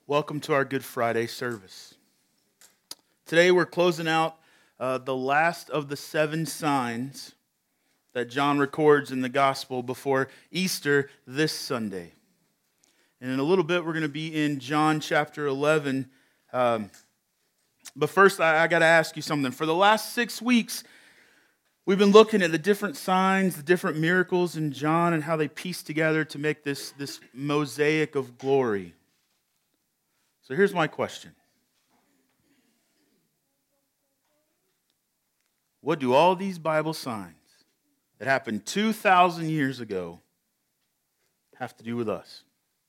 Welcome to our Good Friday service. Today we're closing out the last of the 7 signs that John records in the gospel before Easter this Sunday. And in a little bit we're going to be in John chapter 11. But first I got to ask you something. For the last 6 weeks, we've been looking at the different signs, the different miracles in John and how they piece together to make this mosaic of glory. So here's my question. What do all these Bible signs that happened 2,000 years ago have to do with us?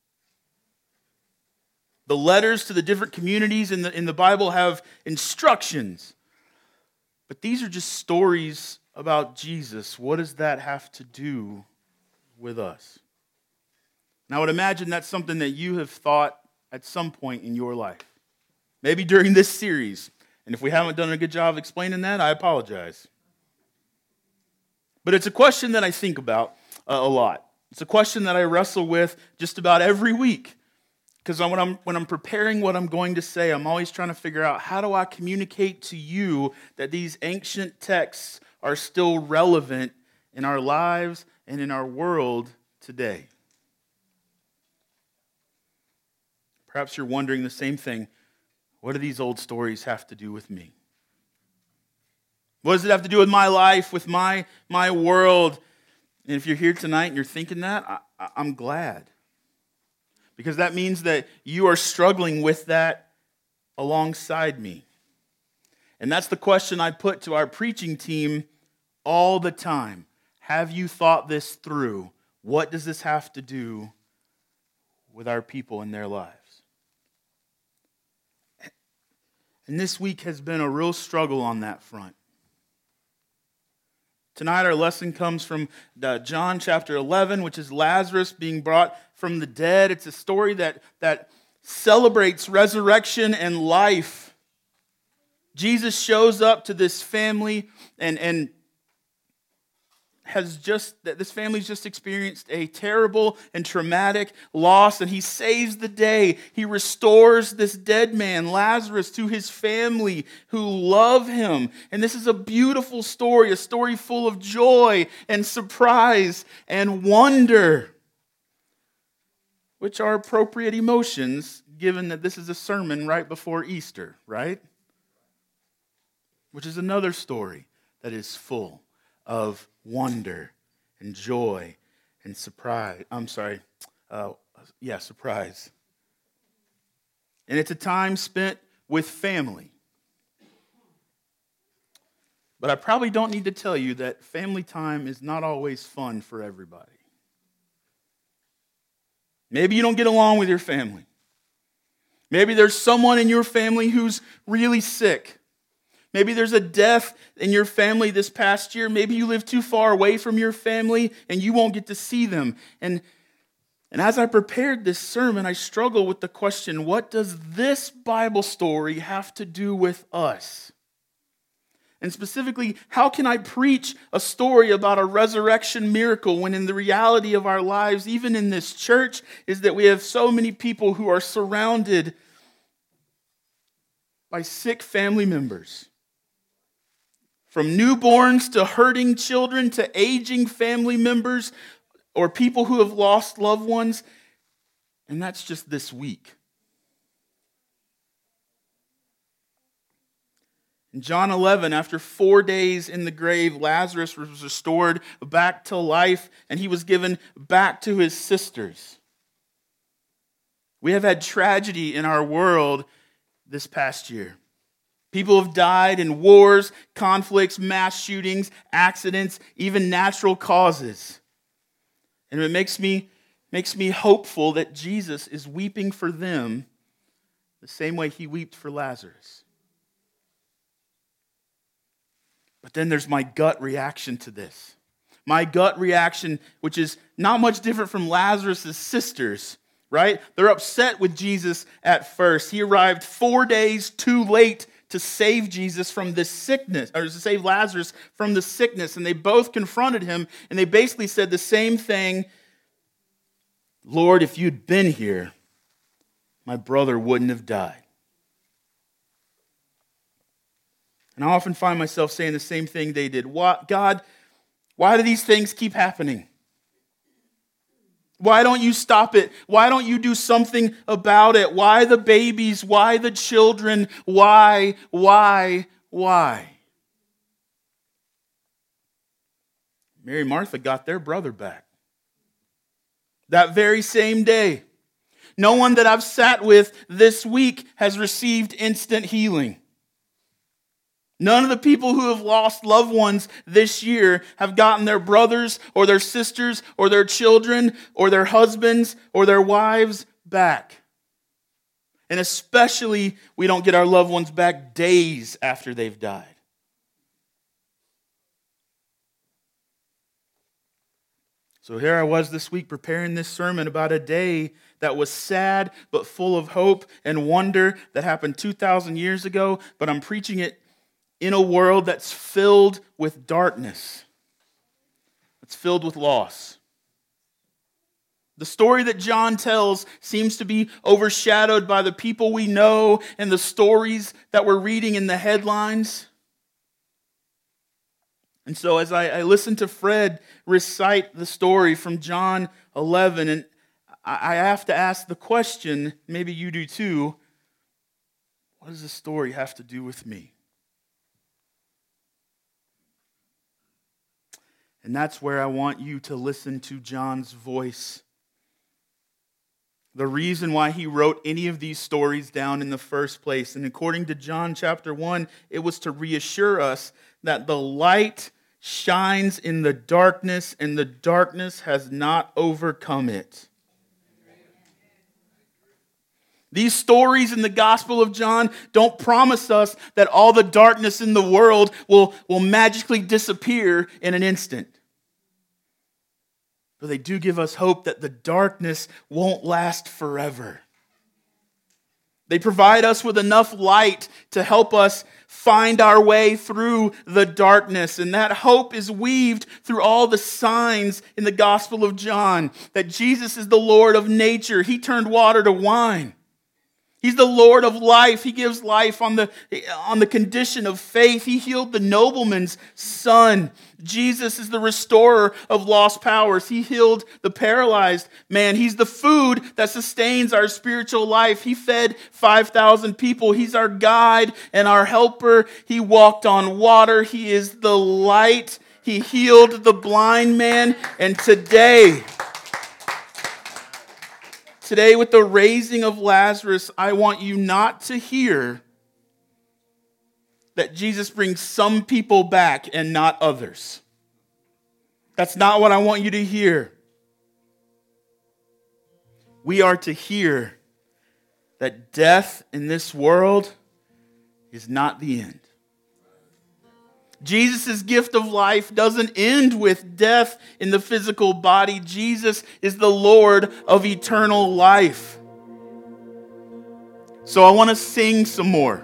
The letters to the different communities in the Bible have instructions. But these are just stories about Jesus. What does that have to do with us? Now, I would imagine that's something that you have thought at some point in your life. Maybe during this series. And if we haven't done a good job of explaining that, I apologize. But it's a question that I think about a lot. It's a question that I wrestle with just about every week. Because when I'm preparing what I'm going to say, I'm always trying to figure out how do I communicate to you that these ancient texts are still relevant in our lives and in our world today. Perhaps you're wondering the same thing. What do these old stories have to do with me? What does it have to do with my life, with my world? And if you're here tonight and you're thinking that, I'm glad. Because that means that you are struggling with that alongside me. And that's the question I put to our preaching team all the time. Have you thought this through? What does this have to do with our people and their lives? And this week has been a real struggle on that front. Tonight our lesson comes from John chapter 11, which is Lazarus being brought from the dead. It's a story that celebrates resurrection and life. Jesus shows up to this family and this family's just experienced a terrible and traumatic loss, and he saves the day. He restores this dead man, Lazarus, to his family who love him. And this is a beautiful story, a story full of joy and surprise and wonder, which are appropriate emotions given that this is a sermon right before Easter, right? Which is another story that is full of wonder and joy and surprise. Surprise. And it's a time spent with family. But I probably don't need to tell you that family time is not always fun for everybody. Maybe you don't get along with your family. Maybe there's someone in your family who's really sick. Maybe there's a death in your family this past year. Maybe you live too far away from your family and you won't get to see them. And as I prepared this sermon, I struggle with the question, what does this Bible story have to do with us? And specifically, how can I preach a story about a resurrection miracle when in the reality of our lives, even in this church, is that we have so many people who are surrounded by sick family members? From newborns to hurting children to aging family members or people who have lost loved ones. And that's just this week. In John 11, after 4 days in the grave, Lazarus was restored back to life and he was given back to his sisters. We have had tragedy in our world this past year. People have died in wars, conflicts, mass shootings, accidents, even natural causes. And it makes me hopeful that Jesus is weeping for them the same way he wept for Lazarus. But then there's my gut reaction to this. My gut reaction, which is not much different from Lazarus' sisters, right? They're upset with Jesus at first. He arrived 4 days too late to save Jesus from this sickness, or to save Lazarus from the sickness. And they both confronted him, and they basically said the same thing. Lord, if you'd been here, my brother wouldn't have died. And I often find myself saying the same thing they did. God, why do these things keep happening? Why don't you stop it? Why don't you do something about it? Why the babies? Why the children? Why? Mary and Martha got their brother back that very same day. No one that I've sat with this week has received instant healing. None of the people who have lost loved ones this year have gotten their brothers or their sisters or their children or their husbands or their wives back. And especially, we don't get our loved ones back days after they've died. So here I was this week preparing this sermon about a day that was sad but full of hope and wonder that happened 2,000 years ago, but I'm preaching it in a world that's filled with darkness. It's filled with loss. The story that John tells seems to be overshadowed by the people we know and the stories that we're reading in the headlines. And so as I listen to Fred recite the story from John 11, and I have to ask the question, maybe you do too, what does this story have to do with me? And that's where I want you to listen to John's voice. The reason why he wrote any of these stories down in the first place. And according to John chapter 1, it was to reassure us that the light shines in the darkness, and the darkness has not overcome it. These stories in the Gospel of John don't promise us that all the darkness in the world will magically disappear in an instant. But they do give us hope that the darkness won't last forever. They provide us with enough light to help us find our way through the darkness. And that hope is weaved through all the signs in the Gospel of John. That Jesus is the Lord of nature. He turned water to wine. He's the Lord of life. He gives life on the condition of faith. He healed the nobleman's son. Jesus is the restorer of lost powers. He healed the paralyzed man. He's the food that sustains our spiritual life. He fed 5,000 people. He's our guide and our helper. He walked on water. He is the light. He healed the blind man. And today, with the raising of Lazarus, I want you not to hear that Jesus brings some people back and not others. That's not what I want you to hear. We are to hear that death in this world is not the end. Jesus' gift of life doesn't end with death in the physical body. Jesus is the Lord of eternal life. So I want to sing some more.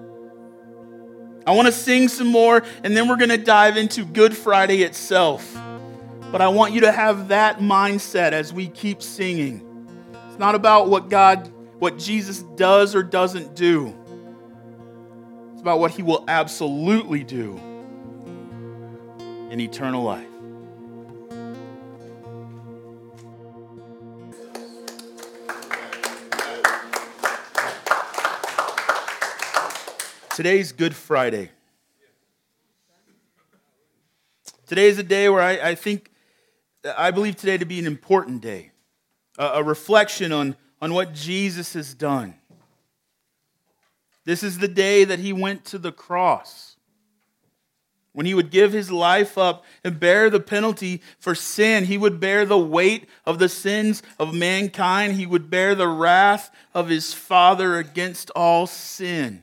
And then we're going to dive into Good Friday itself. But I want you to have that mindset as we keep singing. It's not about what Jesus does or doesn't do. It's about what he will absolutely do in eternal life. Today's Good Friday. Today is a day where I believe today to be an important day. A reflection on what Jesus has done. This is the day that he went to the cross. When he would give his life up and bear the penalty for sin, he would bear the weight of the sins of mankind. He would bear the wrath of his Father against all sin.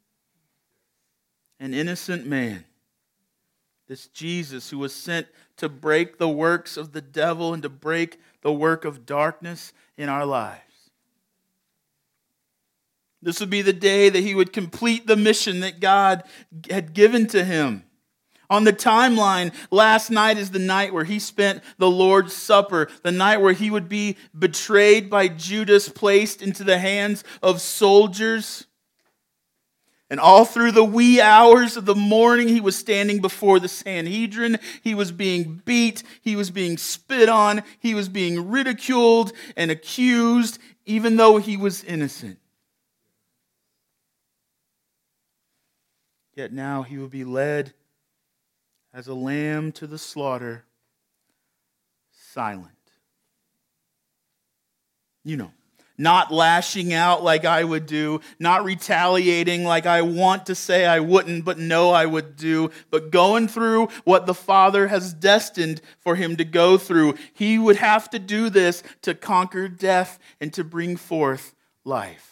An innocent man. This Jesus who was sent to break the works of the devil and to break the work of darkness in our lives. This would be the day that he would complete the mission that God had given to him. On the timeline, last night is the night where he spent the Lord's Supper, the night where he would be betrayed by Judas, placed into the hands of soldiers. And all through the wee hours of the morning, he was standing before the Sanhedrin. He was being beat. He was being spit on. He was being ridiculed and accused, even though he was innocent. Yet now he will be led as a lamb to the slaughter, silent. You know, not lashing out like I would do, not retaliating like I want to say I wouldn't, but know I would do, but going through what the Father has destined for him to go through. He would have to do this to conquer death and to bring forth life.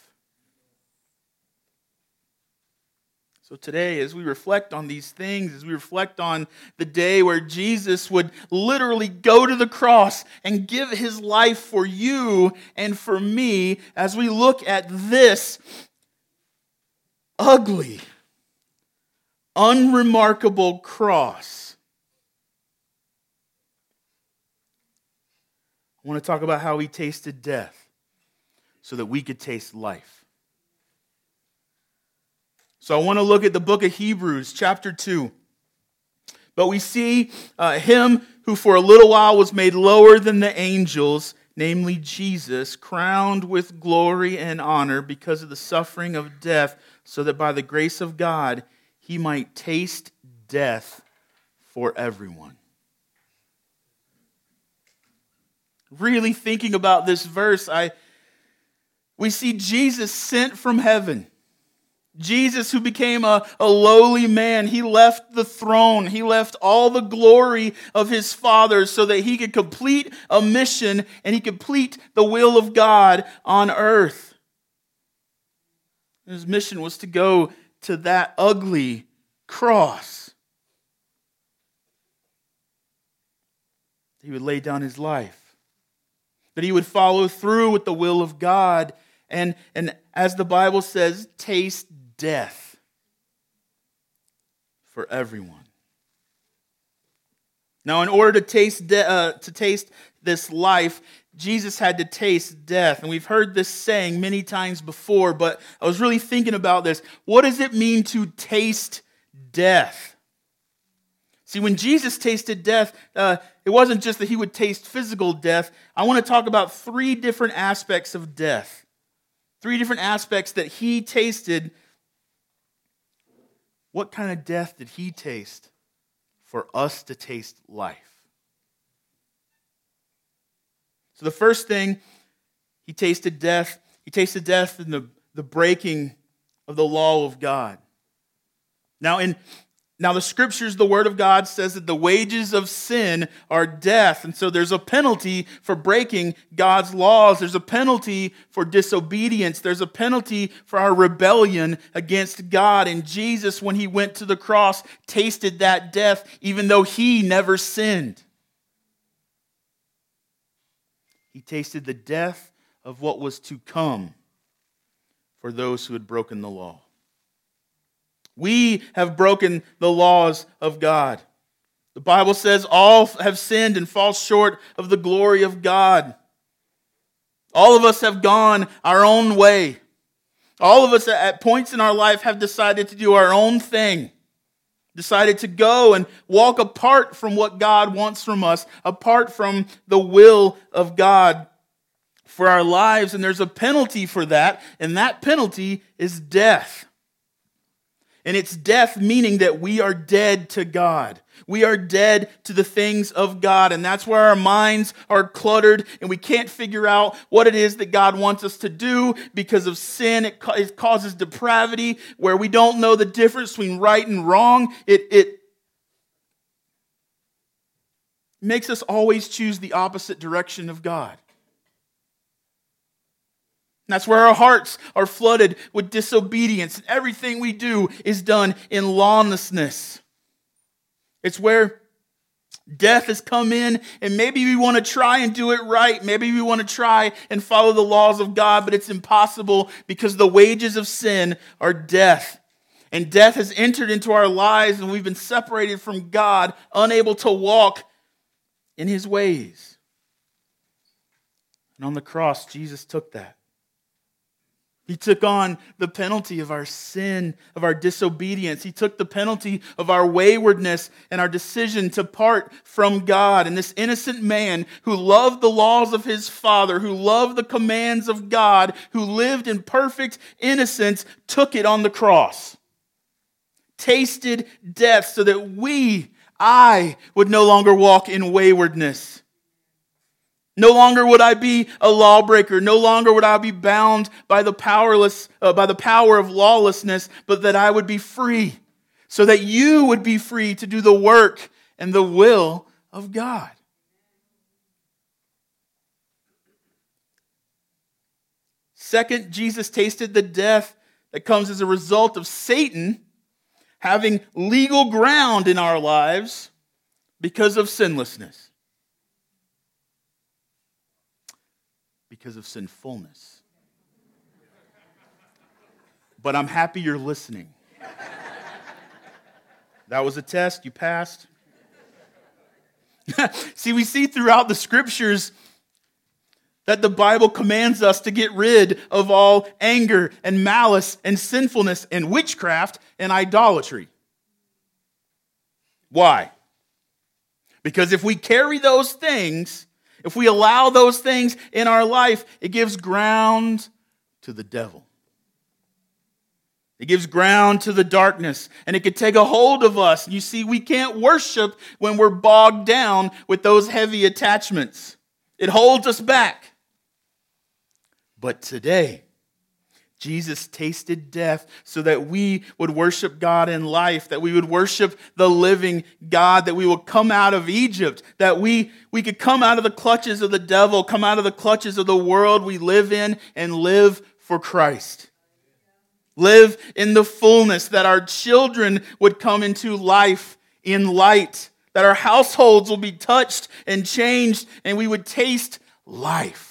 So today, as we reflect on these things, as we reflect on the day where Jesus would literally go to the cross and give his life for you and for me, as we look at this ugly, unremarkable cross, I want to talk about how he tasted death so that we could taste life. So I want to look at the book of Hebrews, chapter 2. But we see him who for a little while was made lower than the angels, namely Jesus, crowned with glory and honor because of the suffering of death, so that by the grace of God he might taste death for everyone. Really thinking about this verse, we see Jesus sent from heaven. Jesus, who became a lowly man, he left the throne. He left all the glory of his Father so that he could complete a mission and he could complete the will of God on earth. His mission was to go to that ugly cross. He would lay down his life. That he would follow through with the will of God and as the Bible says, taste death for everyone. Now, in order to taste this life, Jesus had to taste death. And we've heard this saying many times before, but I was really thinking about this. What does it mean to taste death? See, when Jesus tasted death, it wasn't just that he would taste physical death. I want to talk about three different aspects of death. Three different aspects that he tasted. What kind of death did he taste for us to taste life? So the first thing, he tasted death. He tasted death in the breaking of the law of God. Now the scriptures, the word of God says that the wages of sin are death. And so there's a penalty for breaking God's laws. There's a penalty for disobedience. There's a penalty for our rebellion against God. And Jesus, when he went to the cross, tasted that death even though he never sinned. He tasted the death of what was to come for those who had broken the law. We have broken the laws of God. The Bible says all have sinned and fall short of the glory of God. All of us have gone our own way. All of us at points in our life have decided to do our own thing. Decided to go and walk apart from what God wants from us, apart from the will of God for our lives. And there's a penalty for that, and that penalty is death. And it's death meaning that we are dead to God. We are dead to the things of God. And that's where our minds are cluttered and we can't figure out what it is that God wants us to do because of sin. It causes depravity where we don't know the difference between right and wrong. It makes us always choose the opposite direction of God. And that's where our hearts are flooded with disobedience. And everything we do is done in lawlessness. It's where death has come in, and maybe we want to try and do it right. Maybe we want to try and follow the laws of God, but it's impossible because the wages of sin are death. And death has entered into our lives, and we've been separated from God, unable to walk in his ways. And on the cross, Jesus took that. He took on the penalty of our sin, of our disobedience. He took the penalty of our waywardness and our decision to part from God. And this innocent man who loved the laws of his Father, who loved the commands of God, who lived in perfect innocence, took it on the cross. Tasted death so that I would no longer walk in waywardness. No longer would I be a lawbreaker. No longer would I be bound by the power of lawlessness, but that I would be free, so that you would be free to do the work and the will of God. Second, Jesus tasted the death that comes as a result of Satan having legal ground in our lives because of sinlessness. Because of sinfulness. But I'm happy you're listening. That was a test. You passed. See, we see throughout the scriptures that the Bible commands us to get rid of all anger and malice and sinfulness and witchcraft and idolatry. Why? Because if we carry those things, if we allow those things in our life, it gives ground to the devil. It gives ground to the darkness, and it could take a hold of us. You see, we can't worship when we're bogged down with those heavy attachments. It holds us back. But today, Jesus tasted death so that we would worship God in life, that we would worship the living God, that we would come out of Egypt, that we could come out of the clutches of the devil, come out of the clutches of the world we live in, and live for Christ. Live in the fullness, that our children would come into life in light, that our households will be touched and changed, and we would taste life.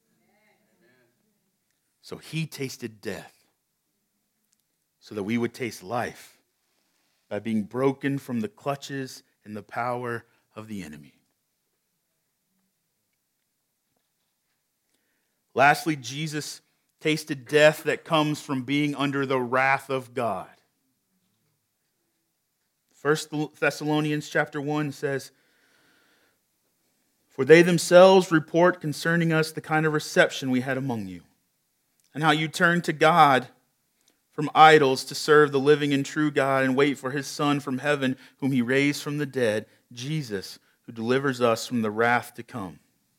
So he tasted death so that we would taste life by being broken from the clutches and the power of the enemy. Lastly, Jesus tasted death that comes from being under the wrath of God. 1 Thessalonians chapter 1 says, "For they themselves report concerning us the kind of reception we had among you, and how you turned to God from idols to serve the living and true God and wait for his Son from heaven, whom he raised from the dead, Jesus, who delivers us from the wrath to come."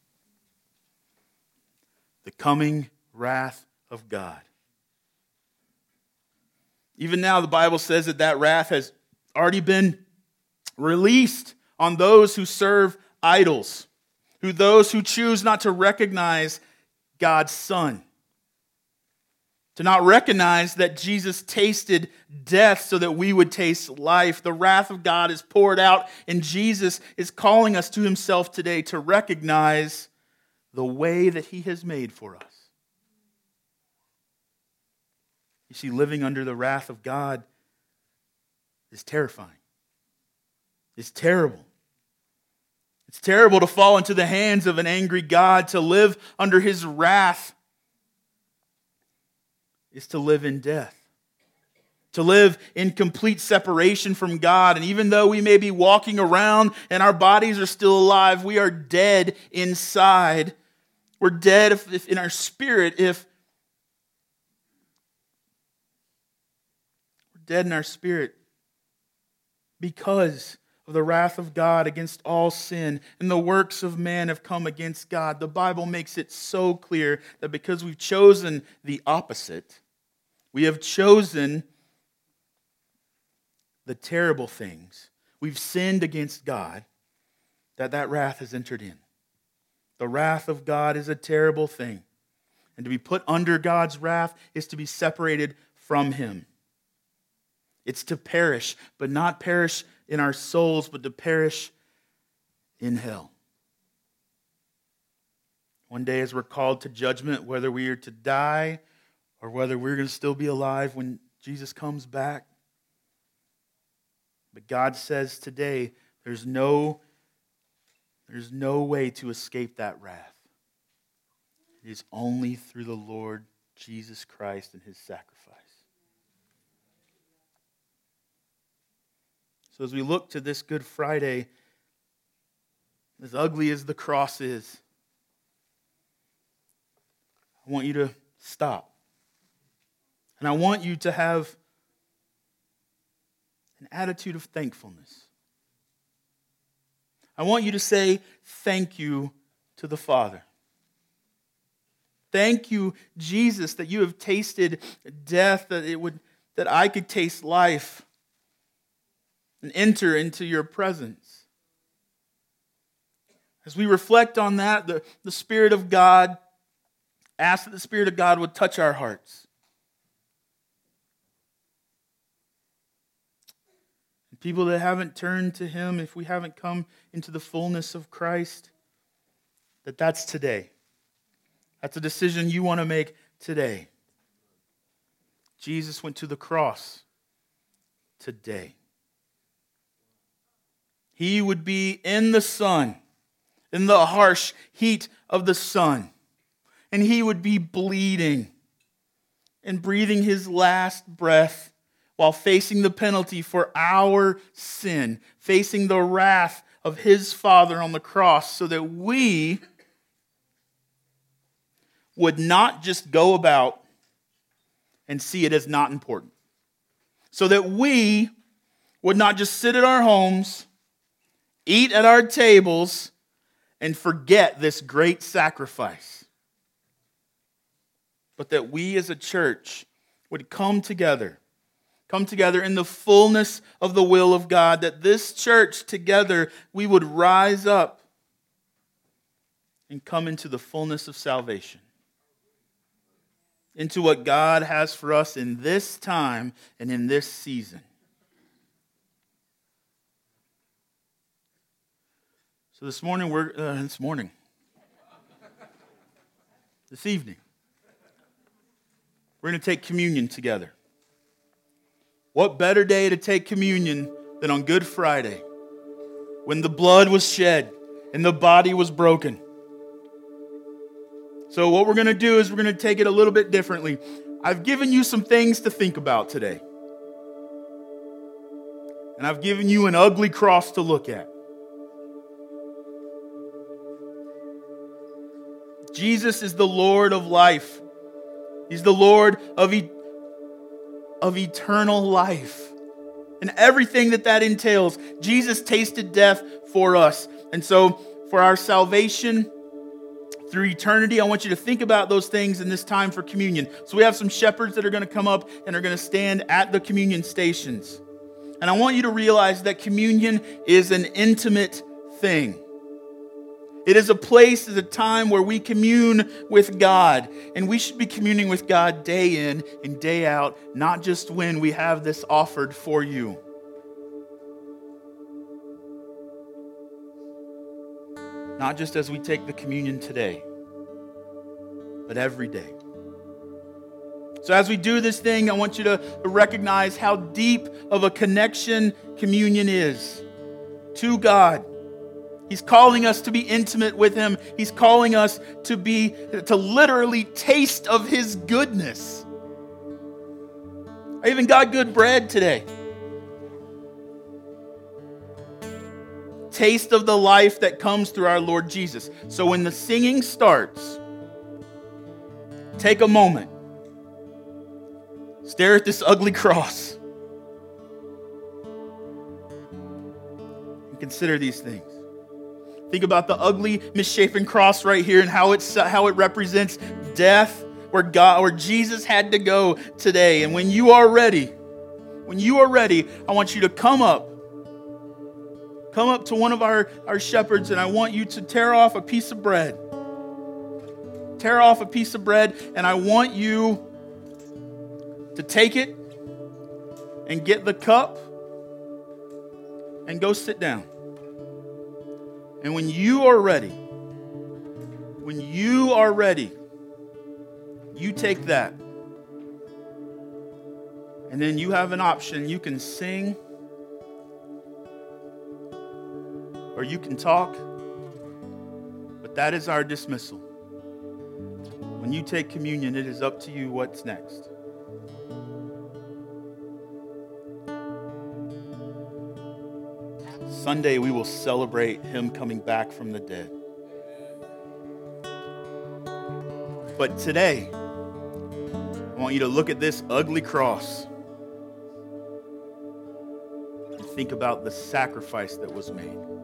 The coming wrath of God. Even now, the Bible says that wrath has already been released on those who serve idols, those who choose not to recognize God's Son. To not recognize that Jesus tasted death so that we would taste life. The wrath of God is poured out, and Jesus is calling us to himself today to recognize the way that he has made for us. You see, living under the wrath of God is terrifying. It's terrible. It's terrible to fall into the hands of an angry God. To live under his wrath is to live in death. To live in complete separation from God. And even though we may be walking around and our bodies are still alive, we are dead inside. We're dead if in our spirit. We're dead in our spirit because of the wrath of God against all sin, and the works of man have come against God. The Bible makes it so clear that because we've chosen the opposite, we have chosen the terrible things, we've sinned against God, that wrath has entered in. The wrath of God is a terrible thing. And to be put under God's wrath is to be separated from him. It's to perish, but not perish in our souls, but to perish in hell. One day as we're called to judgment, whether we are to die or whether we're going to still be alive when Jesus comes back, But God says today, there's no way to escape that wrath. It is only through the Lord Jesus Christ and his sacrifice. So as we look to this Good Friday, as ugly as the cross is, I want you to stop. And I want you to have an attitude of thankfulness. I want you to say thank you to the Father. Thank you, Jesus, that you have tasted death, that I could taste life and enter into your presence. As we reflect on that, the Spirit of God, ask that the Spirit of God would touch our hearts. And people that haven't turned to him, if we haven't come into the fullness of Christ, that's today. That's a decision you want to make today. Jesus went to the cross today. He would be in the sun, in the harsh heat of the sun. And he would be bleeding and breathing his last breath while facing the penalty for our sin, facing the wrath of his Father on the cross, so that we would not just go about and see it as not important. So that we would not just sit at our homes, eat at our tables, and forget this great sacrifice. But that we as a church would come together in the fullness of the will of God, that this church together, we would rise up and come into the fullness of salvation, into what God has for us in this time and in this season. So this evening, we're going to take communion together. What better day to take communion than on Good Friday, when the blood was shed and the body was broken? So what we're going to do is we're going to take it a little bit differently. I've given you some things to think about today. And I've given you an ugly cross to look at. Jesus is the Lord of life. He's the Lord of eternal life. And everything that entails. Jesus tasted death for us. And so for our salvation through eternity, I want you to think about those things in this time for communion. So we have some shepherds that are going to come up and are going to stand at the communion stations. And I want you to realize that communion is an intimate thing. It is a place, is a time where we commune with God. And we should be communing with God day in and day out, not just when we have this offered for you. Not just as we take the communion today, but every day. So as we do this thing, I want you to recognize how deep of a connection communion is to God. He's calling us to be intimate with him. He's calling us to literally taste of his goodness. I even got good bread today. Taste of the life that comes through our Lord Jesus. So when the singing starts, take a moment. Stare at this ugly cross. And consider these things. Think about the ugly, misshapen cross right here and how it represents death, where Jesus had to go today. And when you are ready, I want you to come up to one of our shepherds, and I want you to tear off a piece of bread. Tear off a piece of bread, and I want you to take it and get the cup and go sit down. And when you are ready, you take that. And then you have an option. You can sing or you can talk, but that is our dismissal. When you take communion, it is up to you what's next. Sunday, we will celebrate him coming back from the dead. But today, I want you to look at this ugly cross and think about the sacrifice that was made.